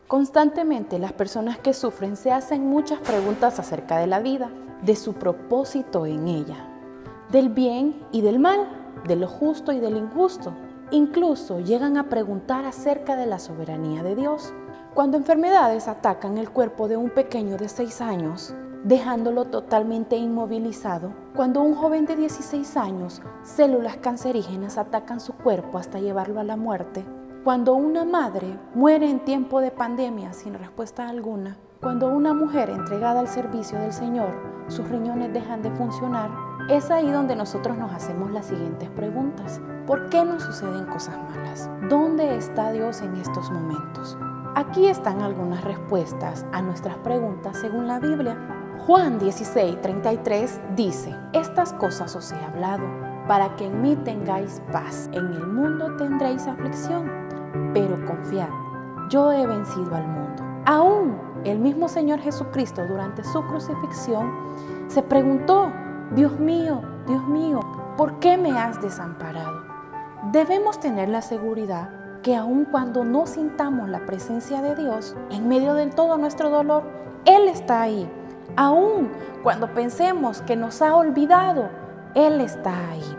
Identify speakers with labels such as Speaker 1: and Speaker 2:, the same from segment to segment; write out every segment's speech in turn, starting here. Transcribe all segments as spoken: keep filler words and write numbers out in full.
Speaker 1: Constantemente las personas que sufren se hacen muchas preguntas acerca de la vida, de su propósito en ella, del bien y del mal, de lo justo y del injusto. Incluso llegan a preguntar acerca de la soberanía de Dios. Cuando enfermedades atacan el cuerpo de un pequeño de seis años, dejándolo totalmente inmovilizado, cuando un joven de dieciséis años, células cancerígenas atacan su cuerpo hasta llevarlo a la muerte, cuando una madre muere en tiempo de pandemia sin respuesta alguna, cuando una mujer entregada al servicio del Señor, sus riñones dejan de funcionar, es ahí donde nosotros nos hacemos las siguientes preguntas. ¿Por qué nos suceden cosas malas? ¿Dónde está Dios en estos momentos? Aquí están algunas respuestas a nuestras preguntas según la Biblia. Juan dieciséis, treinta y tres dice: estas cosas os he hablado, para que en mí tengáis paz. En el mundo tendréis aflicción, pero confiad, yo he vencido al mundo. Aún el mismo Señor Jesucristo, durante su crucifixión, se preguntó: Dios mío, Dios mío, ¿por qué me has desamparado? Debemos tener la seguridad que aun cuando no sintamos la presencia de Dios, en medio de todo nuestro dolor, Él está ahí. Aun cuando pensemos que nos ha olvidado, Él está ahí.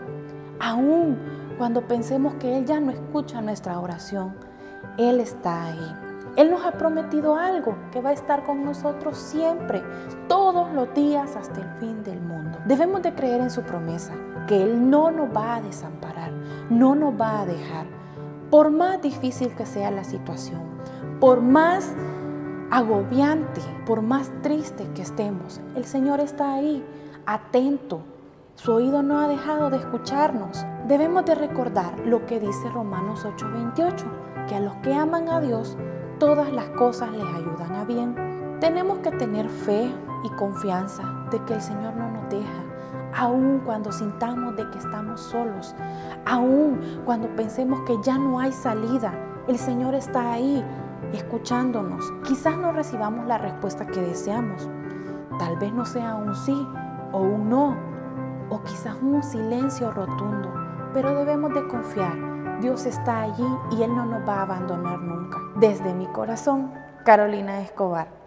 Speaker 1: Aun cuando pensemos que Él ya no escucha nuestra oración, Él está ahí. Él nos ha prometido algo, que va a estar con nosotros siempre, todos los días hasta el fin del mundo. Debemos de creer en su promesa, que Él no nos va a desamparar, no nos va a dejar. Por más difícil que sea la situación, por más agobiante, por más triste que estemos, el Señor está ahí, atento. Su oído no ha dejado de escucharnos. Debemos de recordar lo que dice Romanos ocho veintiocho, que a los que aman a Dios, todas las cosas les ayudan a bien. Tenemos que tener fe y confianza de que el Señor no nos deja, aun cuando sintamos de que estamos solos, aun cuando pensemos que ya no hay salida. El Señor está ahí, escuchándonos. Quizás no recibamos la respuesta que deseamos. Tal vez no sea un sí o un no, o quizás un silencio rotundo, pero debemos de confiar. Dios está allí y Él no nos va a abandonar nunca. Desde mi corazón, Carolina Escobar.